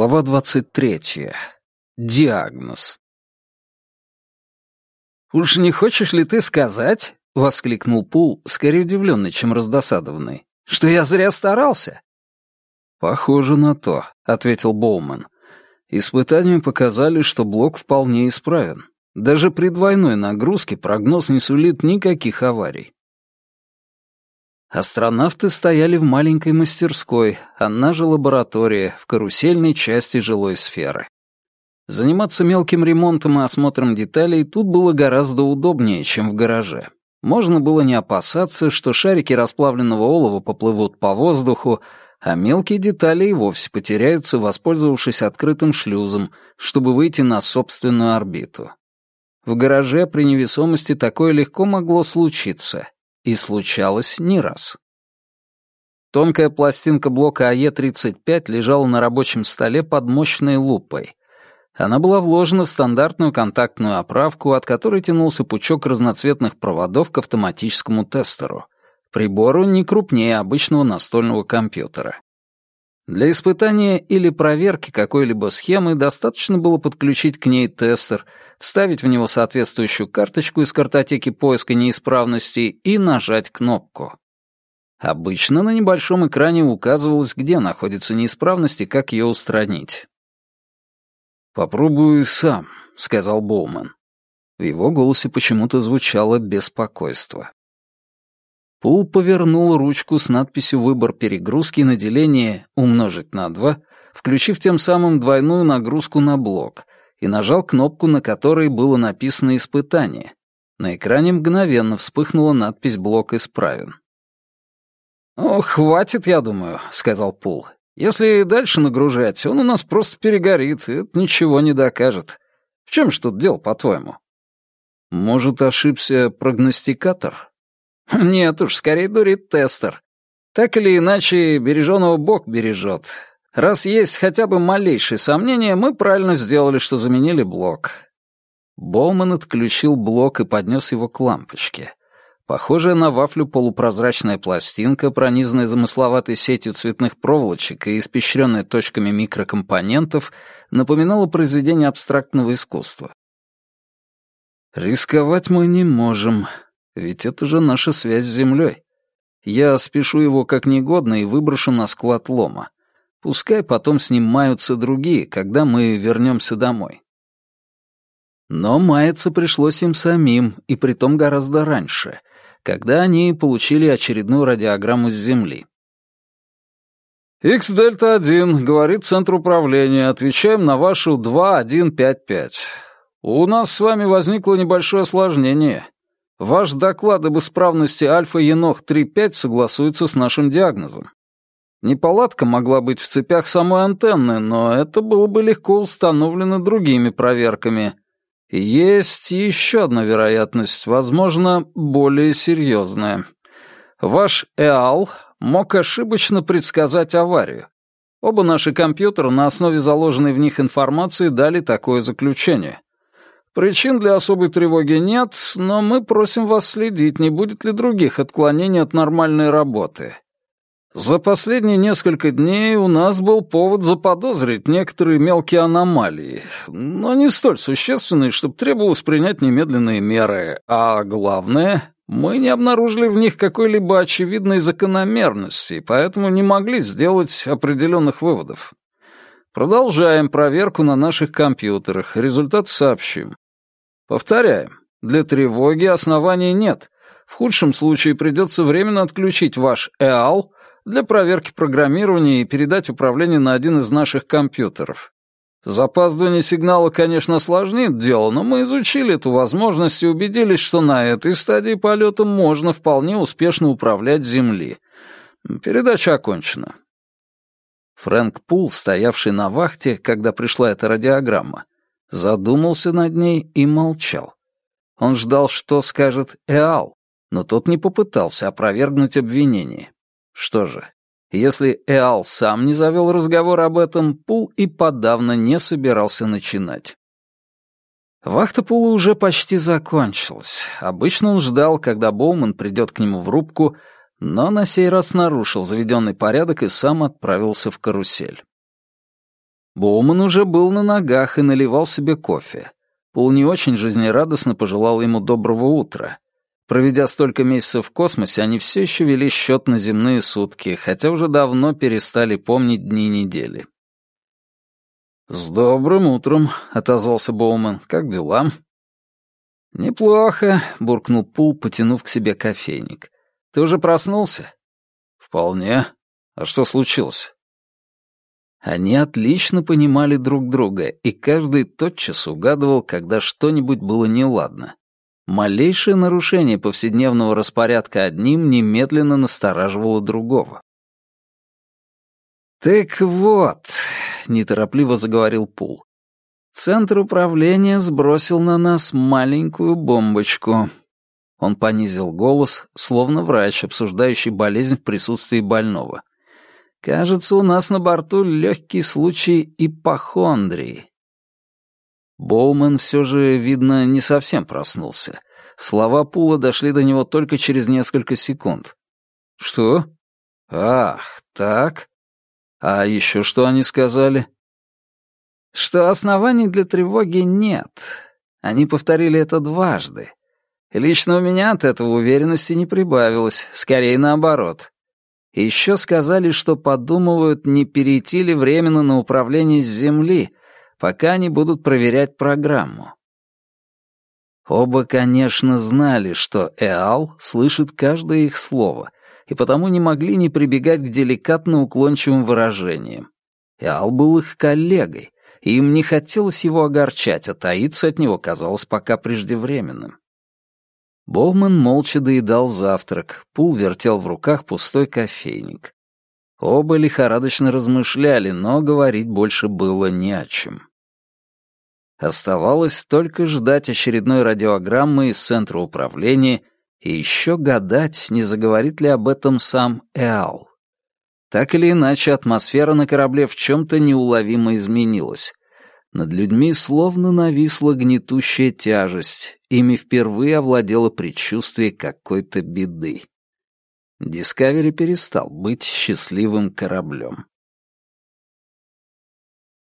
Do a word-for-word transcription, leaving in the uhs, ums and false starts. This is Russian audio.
Глава двадцать третья. Диагноз. «Уж не хочешь ли ты сказать, — воскликнул Пул, скорее удивленный, чем раздосадованный, — что я зря старался?» «Похоже на то», — ответил Боуман. «Испытания показали, что блок вполне исправен. Даже при двойной нагрузке прогноз не сулит никаких аварий». Астронавты стояли в маленькой мастерской, она же лаборатория, в карусельной части жилой сферы. Заниматься мелким ремонтом и осмотром деталей тут было гораздо удобнее, чем в гараже. Можно было не опасаться, что шарики расплавленного олова поплывут по воздуху, а мелкие детали и вовсе потеряются, воспользовавшись открытым шлюзом, чтобы выйти на собственную орбиту. В гараже при невесомости такое легко могло случиться. И случалось не раз. Тонкая пластинка блока А Е тридцать пять лежала на рабочем столе под мощной лупой. Она была вложена в стандартную контактную оправку, от которой тянулся пучок разноцветных проводов к автоматическому тестеру. Прибору не крупнее обычного настольного компьютера. Для испытания или проверки какой-либо схемы достаточно было подключить к ней тестер, вставить в него соответствующую карточку из картотеки поиска неисправностей и нажать кнопку. Обычно на небольшом экране указывалось, где находится неисправность и как ее устранить. «Попробую сам», — сказал Боуман. В его голосе почему-то звучало беспокойство. Пул повернул ручку с надписью «Выбор перегрузки» на деление «Умножить на два», включив тем самым двойную нагрузку на блок, и нажал кнопку, на которой было написано «Испытание». На экране мгновенно вспыхнула надпись «Блок исправен». «О, хватит, я думаю», — сказал Пул. «Если дальше нагружать, он у нас просто перегорит, и это ничего не докажет. В чем ж тут дело, по-твоему?» «Может, ошибся прогностикатор?» «Нет уж, скорее дурит тестер. Так или иначе, береженого Бог бережет. Раз есть хотя бы малейшие сомнения, мы правильно сделали, что заменили блок». Боуман отключил блок и поднес его к лампочке. Похожая на вафлю полупрозрачная пластинка, пронизанная замысловатой сетью цветных проволочек и испещренная точками микрокомпонентов, напоминала произведение абстрактного искусства. «Рисковать мы не можем. Ведь это же наша связь с Землей. Я спешу его как негодно и выброшу на склад лома. Пускай потом с ним маются другие, когда мы вернемся домой». Но маяться пришлось им самим, и притом гораздо раньше, когда они получили очередную радиограмму с Земли. икс дельта один, говорит Центр управления, отвечаем на вашу два один пять пять. У нас с вами возникло небольшое осложнение. Ваш доклад об исправности Альфа-Енох три пять согласуется с нашим диагнозом. Неполадка могла быть в цепях самой антенны, но это было бы легко установлено другими проверками. И есть еще одна вероятность, возможно, более серьезная. Ваш ЭАЛ мог ошибочно предсказать аварию. Оба наши компьютера на основе заложенной в них информации дали такое заключение. Причин для особой тревоги нет, но мы просим вас следить, не будет ли других отклонений от нормальной работы. За последние несколько дней у нас был повод заподозрить некоторые мелкие аномалии, но не столь существенные, чтобы требовалось принять немедленные меры. А главное, мы не обнаружили в них какой-либо очевидной закономерности, поэтому не могли сделать определенных выводов. Продолжаем проверку на наших компьютерах, результат сообщим. Повторяем, для тревоги оснований нет. В худшем случае придется временно отключить ваш ЭАЛ для проверки программирования и передать управление на один из наших компьютеров. Запаздывание сигнала, конечно, осложнит дело, но мы изучили эту возможность и убедились, что на этой стадии полета можно вполне успешно управлять Земли. Передача окончена. Фрэнк Пул, стоявший на вахте, когда пришла эта радиограмма, задумался над ней и молчал. Он ждал, что скажет ЭАЛ, но тот не попытался опровергнуть обвинение. Что же, если ЭАЛ сам не завел разговор об этом, Пул и подавно не собирался начинать. Вахта Пула уже почти закончилась. Обычно он ждал, когда Боуман придет к нему в рубку, но на сей раз нарушил заведенный порядок и сам отправился в карусель. Боуман уже был на ногах и наливал себе кофе. Пул не очень жизнерадостно пожелал ему доброго утра. Проведя столько месяцев в космосе, они все еще вели счет на земные сутки, хотя уже давно перестали помнить дни недели. «С добрым утром», — отозвался Боуман. «Как дела?» «Неплохо», — буркнул Пул, потянув к себе кофейник. «Ты уже проснулся?» «Вполне. А что случилось?» Они отлично понимали друг друга, и каждый тотчас угадывал, когда что-нибудь было неладно. Малейшее нарушение повседневного распорядка одним немедленно настораживало другого. «Так вот», — неторопливо заговорил Пул, — «центр управления сбросил на нас маленькую бомбочку». Он понизил голос, словно врач, обсуждающий болезнь в присутствии больного. «Кажется, у нас на борту легкий случай ипохондрии». Боуман все же, видно, не совсем проснулся. Слова Пула дошли до него только через несколько секунд. «Что? Ах, так? А еще что они сказали?» «Что оснований для тревоги нет. Они повторили это дважды. Лично у меня от этого уверенности не прибавилось, скорее наоборот. И еще сказали, что подумывают, не перейти ли временно на управление с Земли, пока они будут проверять программу». Оба, конечно, знали, что Эал слышит каждое их слово, и потому не могли не прибегать к деликатно уклончивым выражениям. Эал был их коллегой, и им не хотелось его огорчать, а таиться от него казалось пока преждевременным. Боуман молча доедал завтрак, Пул вертел в руках пустой кофейник. Оба лихорадочно размышляли, но говорить больше было не о чем. Оставалось только ждать очередной радиограммы из центра управления и еще гадать, не заговорит ли об этом сам Эал. Так или иначе, атмосфера на корабле в чем-то неуловимо изменилась. Над людьми словно нависла гнетущая тяжесть, ими впервые овладело предчувствие какой-то беды. Дискавери перестал быть счастливым кораблем.